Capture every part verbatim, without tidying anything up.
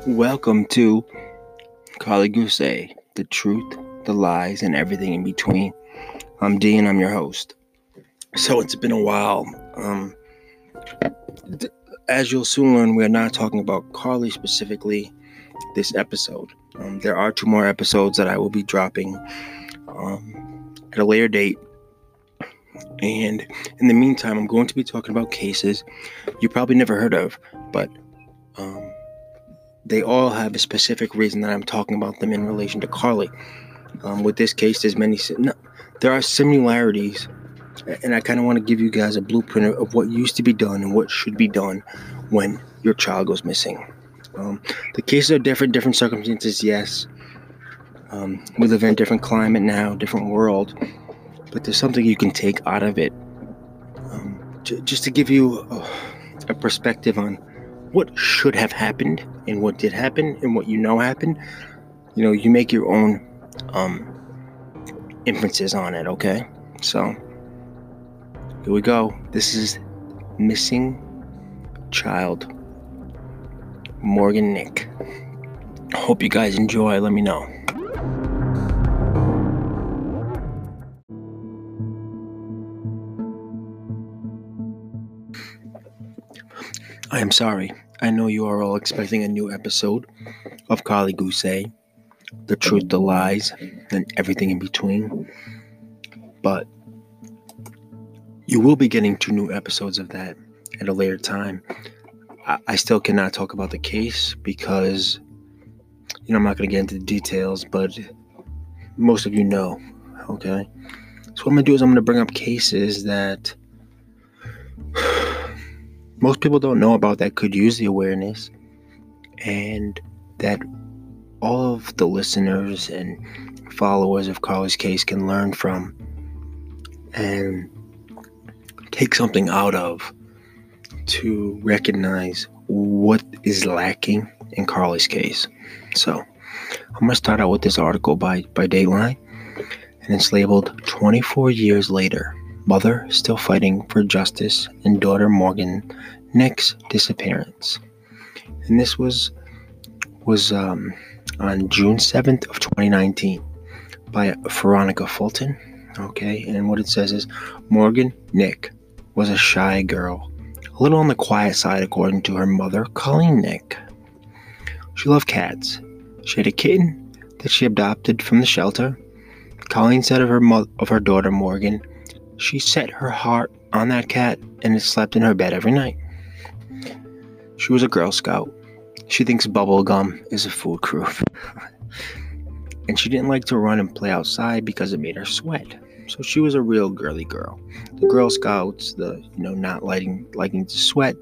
Welcome to Carly Goose, the truth, the lies, and everything in between. I'm D and I'm your host. So it's been a while. Um, th- as you'll soon learn, we're not talking about Carly specifically this episode. Um, there are two more episodes that I will be dropping um, at a later date. And in the meantime, I'm going to be talking about cases you probably never heard of, but um, they all have a specific reason that I'm talking about them in relation to Carly. Um, with this case, there's many. No, there are similarities, and I kind of want to give you guys a blueprint of, of what used to be done and what should be done when your child goes missing. Um, the cases are different, different circumstances. Yes, um, we live in a different climate now, different world, but there's something you can take out of it. Um, j- just to give you a, a perspective on what should have happened and what did happen and what you know happened. You know, you make your own um, inferences on it, okay? So, here we go. This is Missing Child, Morgan Nick. Hope you guys enjoy. Let me know. I am sorry. I know you are all expecting a new episode of Carly Goose, the truth, the lies, and everything in between. But you will be getting two new episodes of that at a later time. I, I still cannot talk about the case because, you know, I'm not going to get into the details, but most of you know, okay? So what I'm going to do is I'm going to bring up cases that most people don't know about that could use the awareness, and that all of the listeners and followers of Carly's case can learn from and take something out of to recognize what is lacking in Carly's case. So I'm going to start out with this article by, by Dateline, and it's labeled twenty-four years later, Mother Still Fighting for Justice in Daughter Morgan Nick's Disappearance. And this was was um, on June seventh of twenty nineteen by Veronica Fulton. Okay, and what it says is, Morgan Nick was a shy girl, a little on the quiet side according to her mother, Colleen Nick. She loved cats. She had a kitten that she adopted from the shelter. Colleen said of her mo- of her daughter Morgan, she set her heart on that cat and it slept in her bed every night. She was a Girl Scout. She thinks bubble gum is a food group. And she didn't like to run and play outside because it made her sweat. So she was a real girly girl. The Girl Scouts, the, you know, not liking, liking to sweat.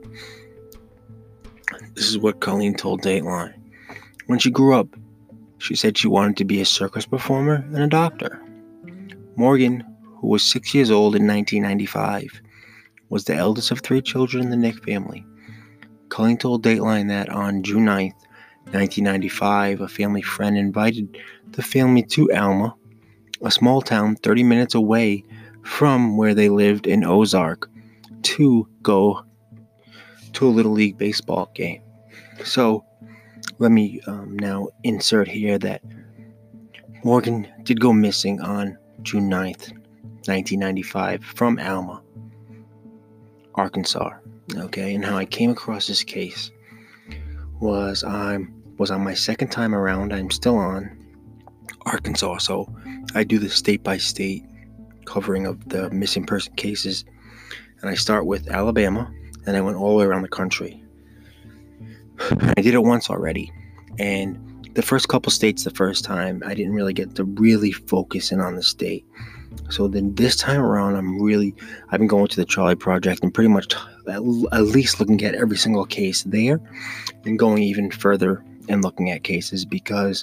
This is what Colleen told Dateline. When she grew up, she said she wanted to be a circus performer and a doctor. Morgan, who was six years old in nineteen ninety-five, was the eldest of three children in the Nick family. Colleen told Dateline that on June ninth, nineteen ninety-five, a family friend invited the family to Alma, a small town thirty minutes away from where they lived in Ozark, to go to a Little League baseball game. So, let me um, now insert here that Morgan did go missing on June ninth, nineteen ninety-five, from Alma, Arkansas. Okay, and how I came across this case was I was on my second time around. I'm still on Arkansas, so I do the state by state covering of the missing person cases, and I start with Alabama, and I went all the way around the country. I did it once already, and the first couple states, the first time, I didn't really get to really focus in on the state. So then this time around, I'm really, I've been going to the Charlie Project and pretty much at, at least looking at every single case there, and going even further and looking at cases, because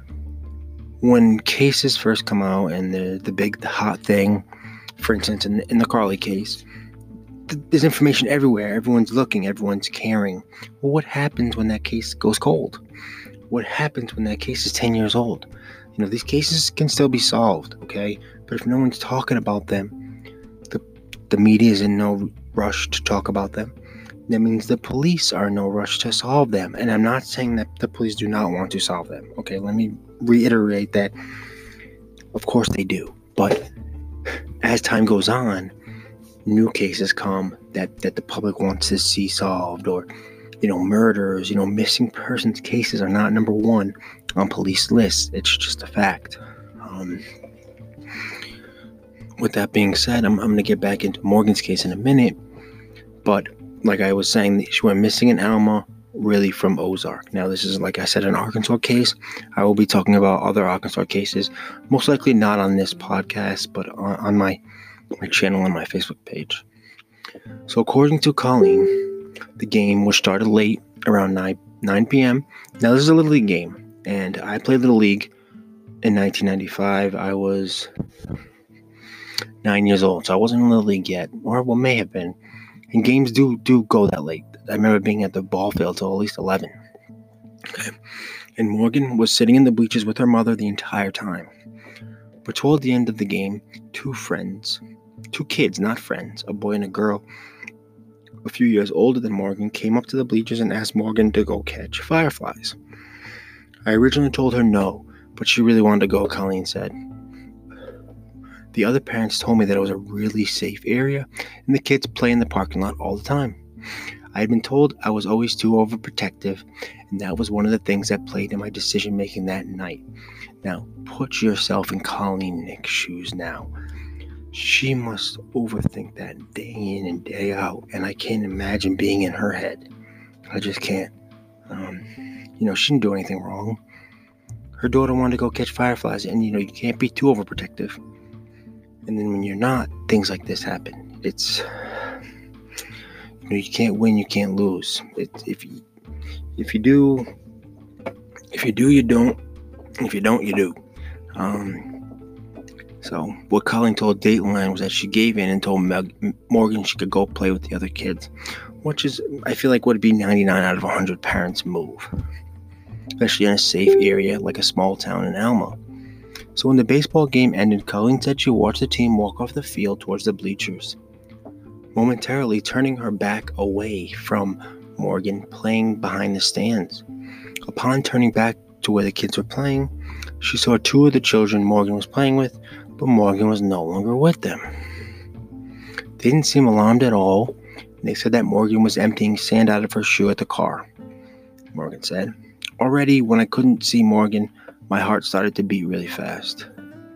when cases first come out and the the big, the hot thing, for instance, in, in the Carly case, th- there's information everywhere. Everyone's looking, everyone's caring. Well, what happens when that case goes cold? What happens when that case is ten years old? You know, these cases can still be solved, okay? But if no one's talking about them, the the media is in no rush to talk about them. That means the police are in no rush to solve them. And I'm not saying that the police do not want to solve them. Okay, let me reiterate that. Of course they do. But as time goes on, new cases come that, that the public wants to see solved, or, you know, murders, you know, missing persons cases are not number one on police lists. It's just a fact. Um, with that being said, I'm, I'm going to get back into Morgan's case in a minute. But like I was saying, she went missing in Alma, really from Ozark. Now, this is, like I said, an Arkansas case. I will be talking about other Arkansas cases, most likely not on this podcast, but on, on my, my channel on my Facebook page. So according to Colleen, the game was started late, around nine p.m. Now, this is a Little League game, and I played Little League in nineteen ninety-five. I was nine years old, so I wasn't in Little League yet, or what may have been. And games do do go that late. I remember being at the ball field till at least eleven. Okay. And Morgan was sitting in the bleachers with her mother the entire time. But toward the end of the game, two friends, two kids, not friends, a boy and a girl, a few years older than Morgan, came up to the bleachers and asked Morgan to go catch fireflies. I originally told her no, but she really wanted to go, Colleen said. The other parents told me that it was a really safe area and the kids play in the parking lot all the time. I had been told I was always too overprotective, and that was one of the things that played in my decision making that night. Now, put yourself in Colleen Nick's shoes now. She must overthink that day in and day out, and I can't imagine being in her head. I just can't. Um, you know, she didn't do anything wrong. Her daughter wanted to go catch fireflies, and you know, you can't be too overprotective. And then when you're not, things like this happen. It's, you know, you can't win, you can't lose. It, if you, if you do, if you do, you don't. If you don't, you do. Um, so what Colleen told Dateline was that she gave in and told Meg, Morgan she could go play with the other kids, which is, I feel like, would be ninety-nine out of one hundred parents' move, especially in a safe area like a small town in Alma. So when the baseball game ended, Colleen said she watched the team walk off the field towards the bleachers, momentarily turning her back away from Morgan playing behind the stands. Upon turning back to where the kids were playing, she saw two of the children Morgan was playing with, but Morgan was no longer with them. They didn't seem alarmed at all, and they said that Morgan was emptying sand out of her shoe at the car. Morgan said, "Already, when I couldn't see Morgan, my heart started to beat really fast.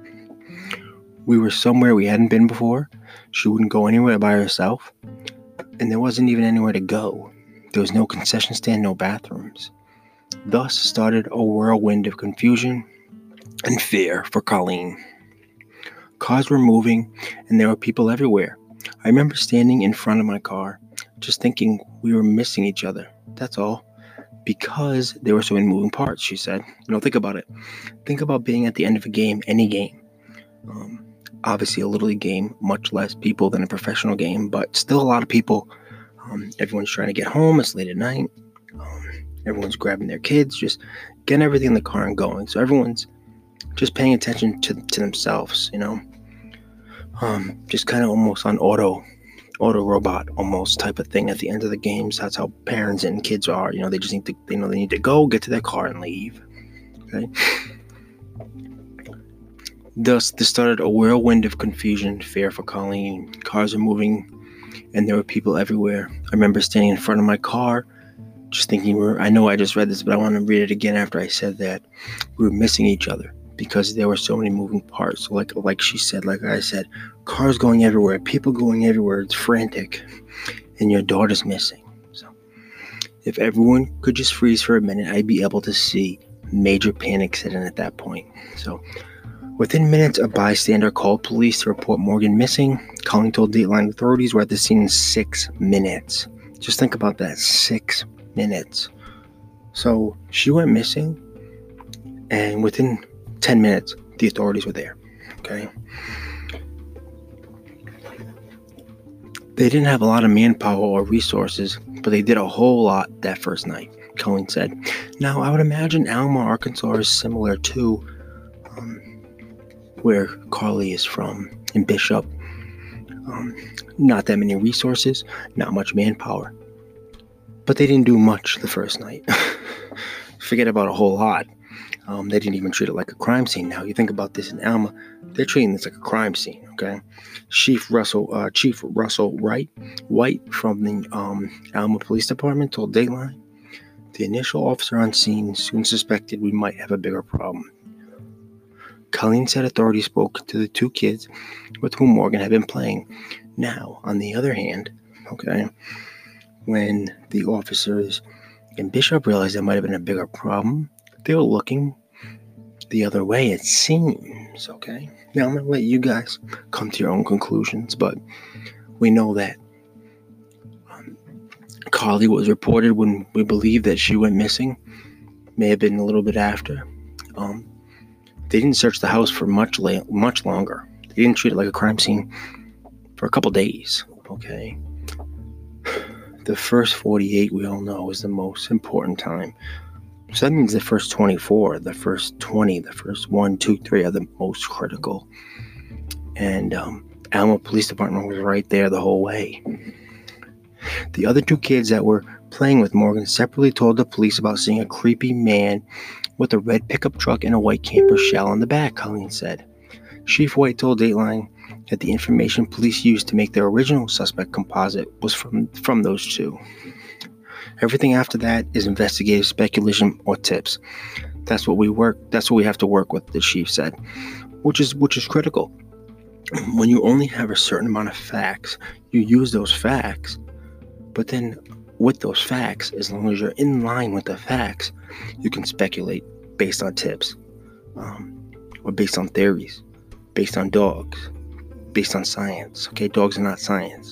We were somewhere we hadn't been before. She wouldn't go anywhere by herself, and there wasn't even anywhere to go. There was no concession stand, no bathrooms. Thus started a whirlwind of confusion and fear for Colleen. Cars were moving, and there were people everywhere. I remember standing in front of my car, just thinking we were missing each other. That's all. Because there were so many moving parts," she said. You know, think about it. Think about being at the end of a game, any game. Um, obviously, a Little League game, much less people than a professional game, but still a lot of people. Um, everyone's trying to get home. It's late at night. Um, everyone's grabbing their kids, just getting everything in the car and going. So everyone's just paying attention to, to themselves, you know. Um, just kind of almost on auto auto robot almost type of thing at the end of the games. That's how parents and kids are. You know, they just need to, they know they need to go, get to their car and leave. Okay. Thus, this started a whirlwind of confusion, fear for Colleen. Cars are moving, and there were people everywhere. I remember standing in front of my car, just thinking, we were, I know I just read this, but I want to read it again after I said that. We were missing each other because there were so many moving parts. Like, like she said, like I said, cars going everywhere, people going everywhere. It's frantic, and your daughter's missing. So, if everyone could just freeze for a minute, I'd be able to see major panic set in at that point. So, within minutes, a bystander called police to report Morgan missing. Colleen told Dateline authorities were at the scene in six minutes. Just think about that, six minutes. So, she went missing, and within ten minutes, the authorities were there. Okay. They didn't have a lot of manpower or resources, but they did a whole lot that first night, Colleen said. Now, I would imagine Alma, Arkansas is similar to um, where Carly is from, in Bishop. Um, not that many resources, not much manpower. But they didn't do much the first night. Forget about a whole lot. Um, they didn't even treat it like a crime scene. Now, you think about this in Alma, they're treating this like a crime scene, okay? Chief Russell, uh, Chief Russell Wright, White from the um, Alma Police Department told Dateline, the initial officer on scene soon suspected we might have a bigger problem. Colleen said authorities spoke to the two kids with whom Morgan had been playing. Now, on the other hand, okay, when the officers and Bishop realized there might have been a bigger problem, they were looking the other way, it seems, okay? Now, I'm going to let you guys come to your own conclusions, but we know that um, Carly was reported when we believe that she went missing. May have been a little bit after. Um, they didn't search the house for much la- much longer. They didn't treat it like a crime scene for a couple days, okay? The first forty-eight, we all know, is the most important time. So that means the first twenty-four, the first twenty, the first one, two, three are the most critical. And um, Alma Police Department was right there the whole way. The other two kids that were playing with Morgan separately told the police about seeing a creepy man with a red pickup truck and a white camper shell on the back, Colleen said. Chief White told Dateline that the information police used to make their original suspect composite was from, from those two. Everything after that is investigative speculation or tips. That's what we work. That's what we have to work with, the chief said, which is which is critical. When you only have a certain amount of facts, you use those facts. But then, with those facts, as long as you're in line with the facts, you can speculate based on tips, um, or based on theories, based on dogs, based on science. Okay, dogs are not science.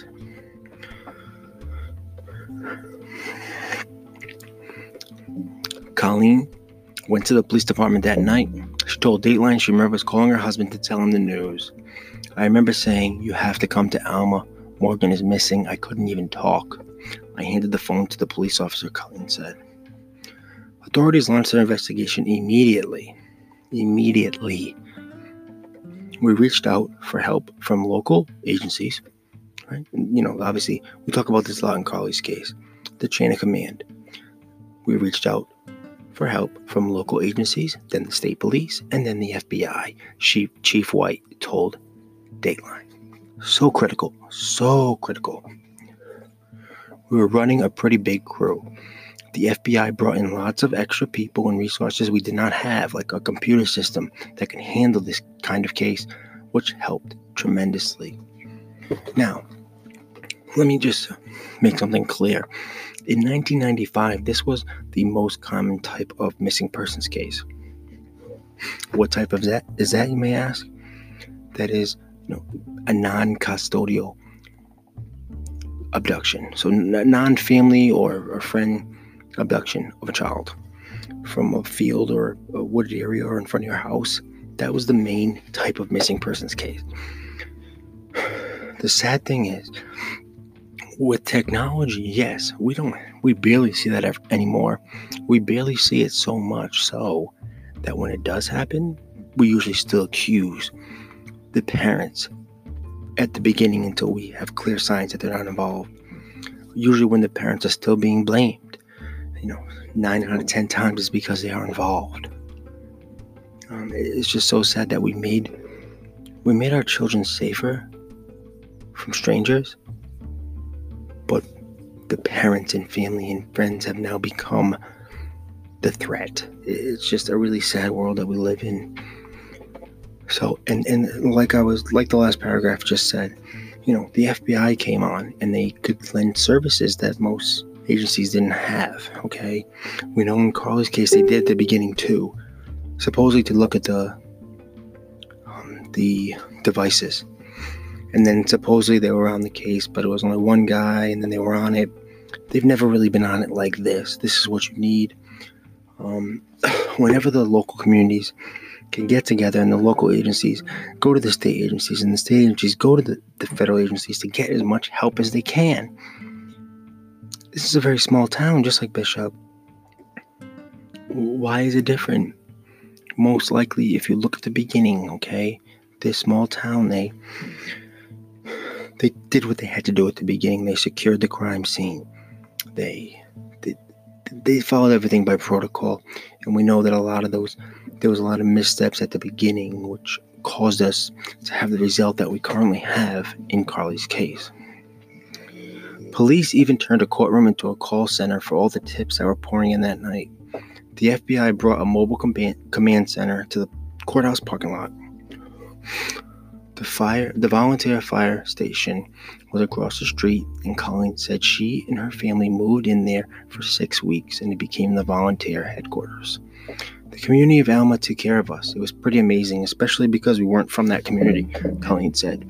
Colleen went to the police department that night. She told Dateline she remembers calling her husband to tell him the news. I remember saying, you have to come to Alma. Morgan is missing. I couldn't even talk. I handed the phone to the police officer, Colleen said. Authorities launched their investigation immediately. Immediately. We reached out for help from local agencies. Right? You know, obviously, we talk about this a lot in Carly's case. The chain of command. We reached out for help from local agencies, then the state police, and then the F B I, Chief, Chief White told Dateline. So critical, so critical. We were running a pretty big crew. The F B I brought in lots of extra people and resources we did not have, like a computer system that can handle this kind of case, which helped tremendously. Now, let me just make something clear. In nineteen ninety-five, this was the most common type of missing persons case. What type of that is that, you may ask? That is, you know, a non-custodial abduction. So n- non-family or, or friend abduction of a child from a field or a wooded area or in front of your house. That was the main type of missing persons case. The sad thing is, with technology, yes, we don't, we barely see that ever, anymore. We barely see it so much so that when it does happen, we usually still accuse the parents at the beginning until we have clear signs that they're not involved. Usually when the parents are still being blamed, you know, nine out of ten times is because they are involved. Um, it's just so sad that we made, we made our children safer from strangers, but the parents and family and friends have now become the threat. It's just a really sad world that we live in. So, and, and like I was, like the last paragraph just said, you know, the F B I came on and they could lend services that most agencies didn't have, okay? We know in Carly's case they did at the beginning too, supposedly to look at the, um, the devices. And then supposedly they were on the case, but it was only one guy, and then they were on it. They've never really been on it like this. This is what you need. Um, whenever the local communities can get together and the local agencies go to the state agencies, and the state agencies go to the, the federal agencies to get as much help as they can. This is a very small town, just like Bishop. Why is it different? Most likely, if you look at the beginning, okay, this small town, they... They did what they had to do at the beginning. They secured the crime scene. They they followed everything by protocol, and we know that a lot of those, there was a lot of missteps at the beginning, which caused us to have the result that we currently have in Carly's case. Police even turned a courtroom into a call center for all the tips that were pouring in that night. The F B I brought a mobile command center to the courthouse parking lot. The fire, the volunteer fire station was across the street, and Colleen said she and her family moved in there for six weeks, and it became the volunteer headquarters. The community of Alma took care of us. It was pretty amazing, especially because we weren't from that community, Colleen said.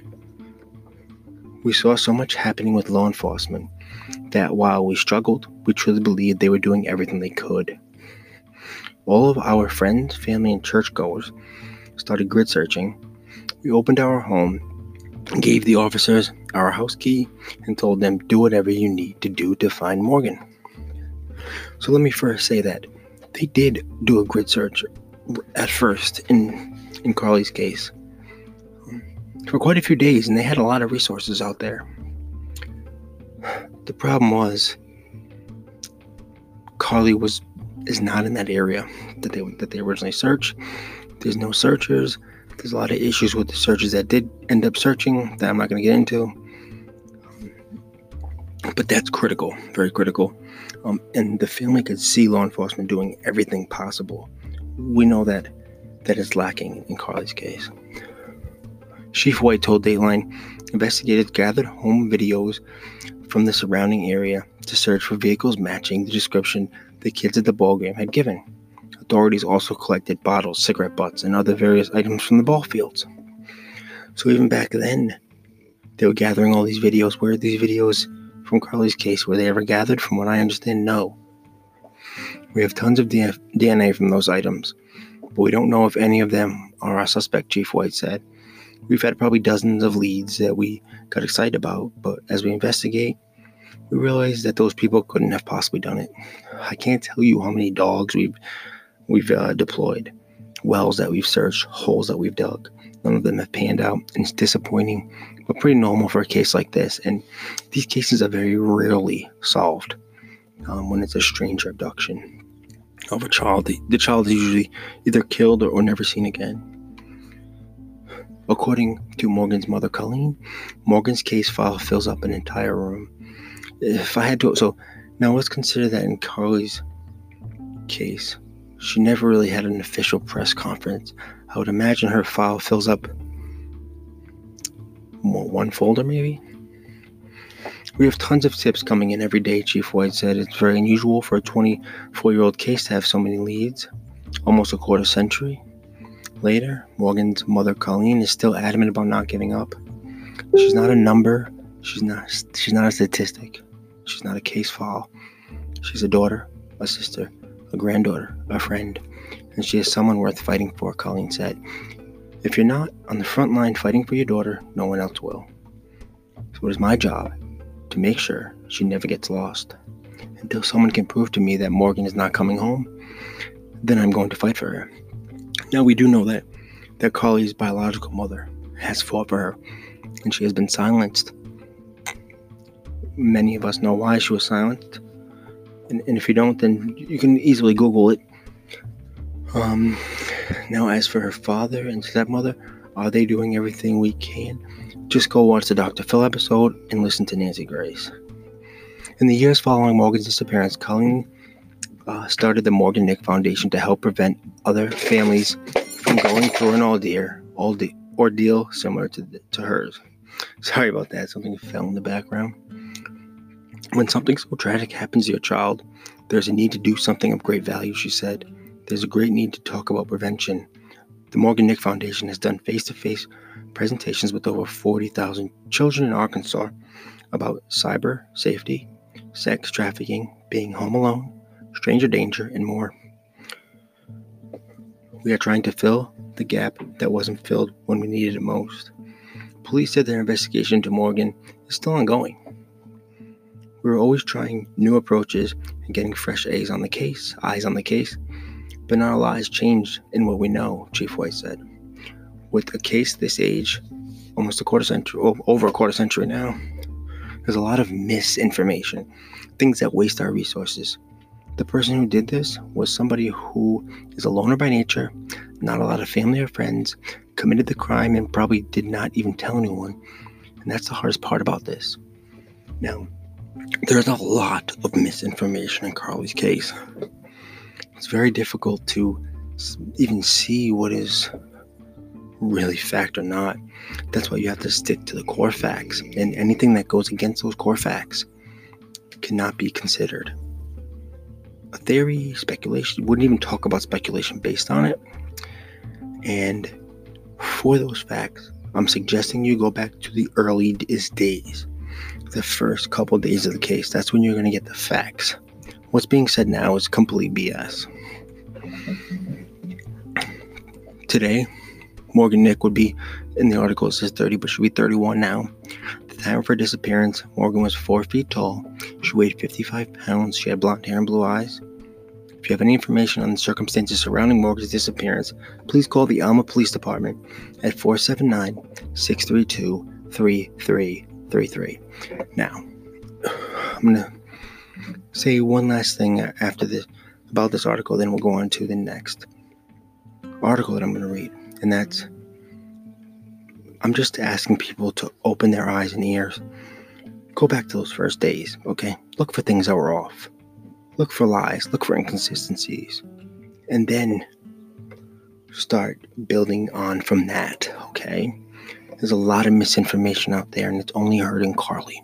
We saw so much happening with law enforcement that while we struggled, we truly believed they were doing everything they could. All of our friends, family, and churchgoers started grid searching. We opened our home, gave the officers our house key, and told them, do whatever you need to do to find Morgan. So let me first say that they did do a grid search at first in, in Carly's case for quite a few days, and they had a lot of resources out there. The problem was Carly was is not in that area that they that they originally searched. There's no searchers. There's a lot of issues with the searchers that did end up searching that I'm not going to get into. Um, but that's critical, very critical. Um, and the family could see law enforcement doing everything possible. We know that that is lacking in Carly's case. Chief White told Dateline investigators gathered home videos from the surrounding area to search for vehicles matching the description the kids at the ballgame had given. Authorities also collected bottles, cigarette butts, and other various items from the ball fields. So even back then, they were gathering all these videos. Where are these videos from Carly's case? Were they ever gathered? From what I understand, no. We have tons of D N A from those items, but we don't know if any of them are our suspect, Chief White said. We've had probably dozens of leads that we got excited about, but as we investigate, we realized that those people couldn't have possibly done it. I can't tell you how many dogs we've we've uh, deployed, wells that we've searched, holes that we've dug. None of them have panned out, and it's disappointing, but pretty normal for a case like this. And these cases are very rarely solved um, when it's a stranger abduction of a child. The, the child is usually either killed or, or never seen again. According to Morgan's mother, Colleen, Morgan's case file fills up an entire room. If I had to, so now let's consider that in Carly's case, she never really had an official press conference. I would imagine her file fills up one folder, maybe. We have tons of tips coming in every day, Chief White said. It's very unusual for a twenty-four-year-old case to have so many leads. Almost a quarter century later, Morgan's mother, Colleen, is still adamant about not giving up. She's not a number. She's not. She's not a statistic. She's not a case file. She's a daughter, a sister, a granddaughter, a friend, and she is someone worth fighting for, Colleen said. If you're not on the front line fighting for your daughter, no one else will. So it is my job to make sure she never gets lost. Until someone can prove to me that Morgan is not coming home, then I'm going to fight for her. Now, we do know that, that Carly's biological mother has fought for her, and she has been silenced. Many of us know why she was silenced. And, and if you don't, then you can easily Google it. Um, now, as for her father and stepmother, are they doing everything we can? Just go watch the Doctor Phil episode and listen to Nancy Grace. In the years following Morgan's disappearance, Colleen uh, started the Morgan Nick Foundation to help prevent other families from going through an ordeal, ordeal similar to, to hers. Sorry about that. Something fell in the background. When something so tragic happens to your child, there's a need to do something of great value, she said. There's a great need to talk about prevention. The Morgan Nick Foundation has done face-to-face presentations with over forty thousand children in Arkansas about cyber safety, sex trafficking, being home alone, stranger danger, and more. We are trying to fill the gap that wasn't filled when we needed it most. Police said their investigation into Morgan is still ongoing. We were always trying new approaches and getting fresh A's on the case, eyes on the case, but not a lot has changed in what we know, Chief White said. With a case this age, almost a quarter century, over a quarter century now, there's a lot of misinformation, things that waste our resources. The person who did this was somebody who is a loner by nature, not a lot of family or friends, committed the crime and probably did not even tell anyone. And that's the hardest part about this. Now, there's a lot of misinformation in Carly's case. It's very difficult to even see what is really fact or not. That's why you have to stick to the core facts, and anything that goes against those core facts cannot be considered a theory, speculation. Wouldn't even talk about speculation based on it. And for those facts, I'm suggesting you go back to the earliest days, the first couple days of the case. That's when you're going to get the facts. What's being said now is complete B S. Today, Morgan Nick would be, in the article it says thirty, but should be thirty-one now. At the time of her disappearance, Morgan was four feet tall. She weighed fifty-five pounds. She had blonde hair and blue eyes. If you have any information on the circumstances surrounding Morgan's disappearance, please call the Alma Police Department at four seven nine, six three two, three three three three. Now, I'm going to say one last thing after this about this article, then we'll go on to the next article that I'm going to read. And that's, I'm just asking people to open their eyes and ears. Go back to those first days, okay? Look for things that were off. Look for lies. Look for inconsistencies. And then start building on from that, okay? There's a lot of misinformation out there, and it's only hurting Carly.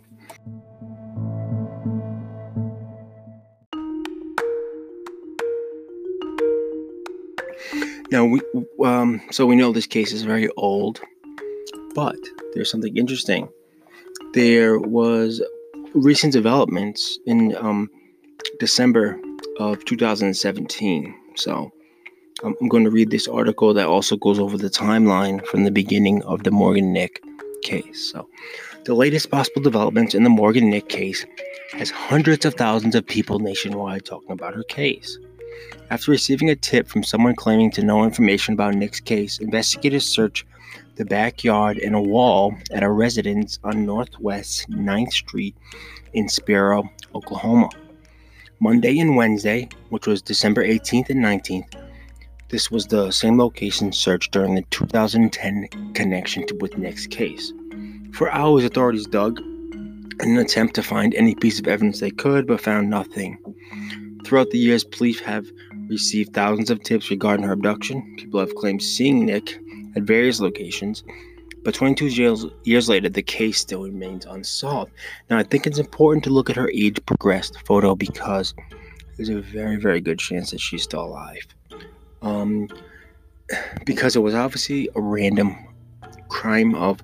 Now, we um, so we know this case is very old, but there's something interesting. There was recent developments in um, December of two thousand seventeen. So um, I'm going to read this article that also goes over the timeline from the beginning of the Morgan Nick case. So the latest possible developments in the Morgan Nick case has hundreds of thousands of people nationwide talking about her case. After receiving a tip from someone claiming to know information about Nick's case, investigators searched the backyard and a wall at a residence on Northwest ninth Street in Spiro, Oklahoma. Monday and Wednesday, which was December eighteenth and nineteenth, this was the same location searched during the two thousand ten connection to, with Nick's case. For hours, authorities dug in an attempt to find any piece of evidence they could, but found nothing. Throughout the years, police have received thousands of tips regarding her abduction. People have claimed seeing Nick at various locations, but twenty-two years, years later, the case still remains unsolved. Now, I think it's important to look at her age-progressed photo because there's a very, very good chance that she's still alive. Um, because it was obviously a random crime of,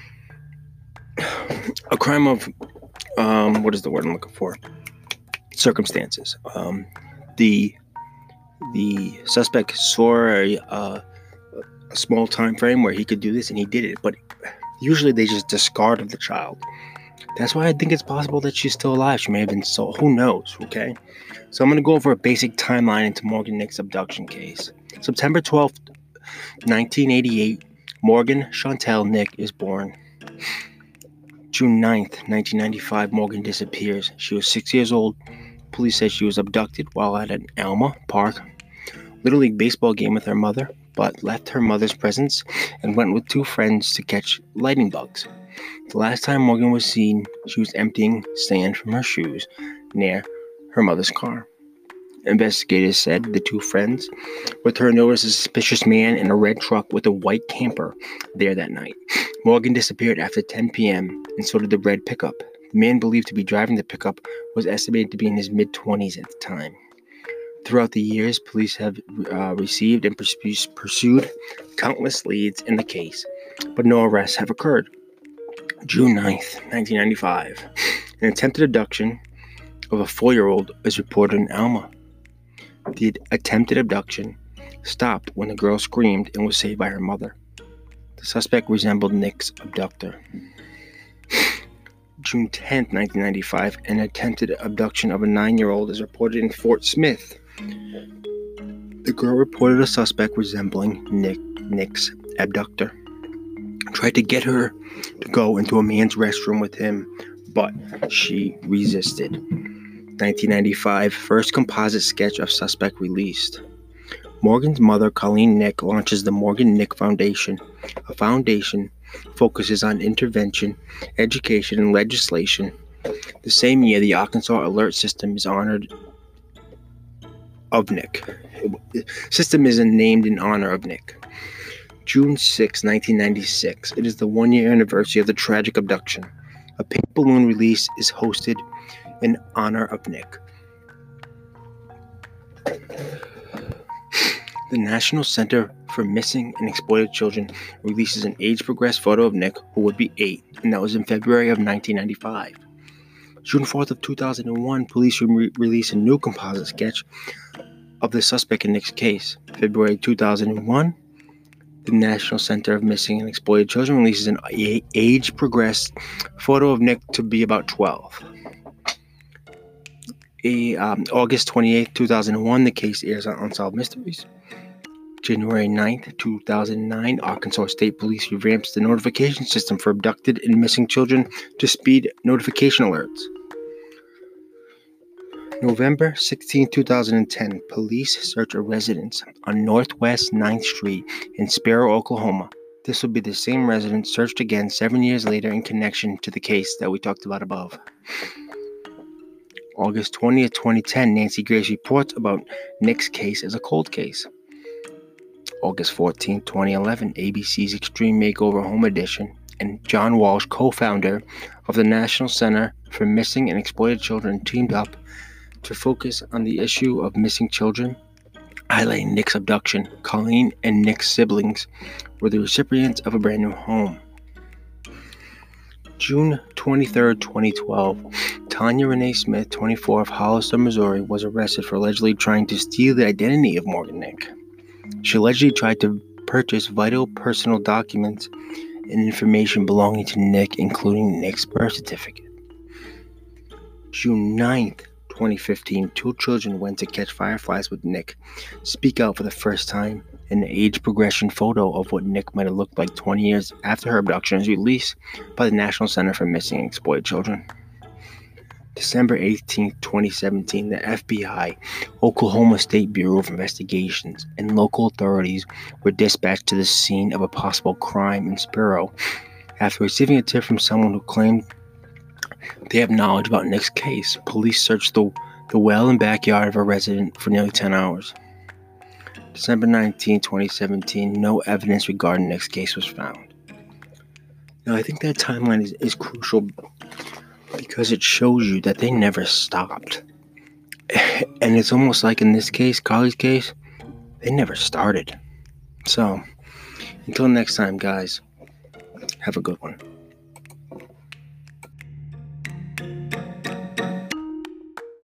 a crime of, um, what is the word I'm looking for? Circumstances. Um, the the suspect saw a, uh, a small time frame where he could do this, and he did it. But usually they just discarded the child. That's why I think it's possible that she's still alive. She may have been sold. Who knows? Okay. So I'm going to go over a basic timeline into Morgan Nick's abduction case. September twelfth, nineteen eighty-eight, Morgan Chantel Nick is born. June ninth, nineteen ninety-five, Morgan disappears. She was six years old. Police said she was abducted while at an Alma Park Little League baseball game with her mother, but left her mother's presence and went with two friends to catch lightning bugs. The last time Morgan was seen, she was emptying sand from her shoes near her mother's car. Investigators said the two friends with her noticed a suspicious man in a red truck with a white camper there that night. Morgan disappeared after ten p.m., and so did the red pickup. The man believed to be driving the pickup was estimated to be in his mid-twenties at the time. Throughout the years, police have uh, received and pers- pursued countless leads in the case, but no arrests have occurred. June ninth, nineteen ninety-five, an attempted abduction of a four-year-old is reported in Alma. The attempted abduction stopped when the girl screamed and was saved by her mother. The suspect resembled Nick's abductor. June tenth, nineteen ninety-five, an attempted abduction of a nine-year-old is reported in Fort Smith. The girl reported a suspect resembling Nick, Nick's abductor. Tried to get her to go into a man's restroom with him, but she resisted. nineteen ninety-five, first composite sketch of suspect released. Morgan's mother, Colleen Nick, launches the Morgan Nick Foundation. A foundation focuses on intervention, education, and legislation. The same year, the Arkansas Alert System is honored of Nick. The system is named in honor of Nick. June sixth, nineteen ninety-six. It is the one-year anniversary of the tragic abduction. A pink balloon release is hosted in honor of Nick. The National Center for Missing and Exploited Children releases an age-progressed photo of Nick, who would be eight, and that was in February of nineteen ninety-five. June fourth of two thousand one, police re- release a new composite sketch of the suspect in Nick's case. February two thousand one, the National Center of Missing and Exploited Children releases an age-progressed photo of Nick to be about twelve. A, um, August twenty-eighth, two thousand one, the case airs on Unsolved Mysteries. January ninth, two thousand nine, Arkansas State Police revamps the notification system for abducted and missing children to speed notification alerts. November sixteenth, two thousand ten, police search a residence on Northwest ninth Street in Sparrow, Oklahoma. This will be the same residence searched again seven years later in connection to the case that we talked about above. August twentieth, twenty ten, Nancy Grace reports about Nick's case as a cold case. August fourteenth, twenty eleven, A B C's Extreme Makeover Home Edition and John Walsh, co-founder of the National Center for Missing and Exploited Children, teamed up to focus on the issue of missing children, highlighting Nick's abduction. Colleen and Nick's siblings were the recipients of a brand new home. June twenty-third, twenty twelve, Tanya Renee Smith, twenty-four, of Hollister, Missouri, was arrested for allegedly trying to steal the identity of Morgan Nick. She allegedly tried to purchase vital personal documents and information belonging to Nick, including Nick's birth certificate. June ninth, twenty fifteen, two children went to catch fireflies with Nick speak out for the first time. An age progression photo of what Nick might have looked like twenty years after her abduction is released by the National Center for Missing and Exploited Children. December eighteenth, twenty seventeen, the F B I, Oklahoma State Bureau of Investigations, and local authorities were dispatched to the scene of a possible crime in Sparrow after receiving a tip from someone who claimed they have knowledge about Nick's case. Police searched the, the well and backyard of a resident for nearly ten hours. December nineteenth, twenty seventeen, no evidence regarding Nick's case was found. Now, I think that timeline is, is crucial because it shows you that they never stopped. And it's almost like in this case, Carly's case, they never started. So, until next time, guys, have a good one.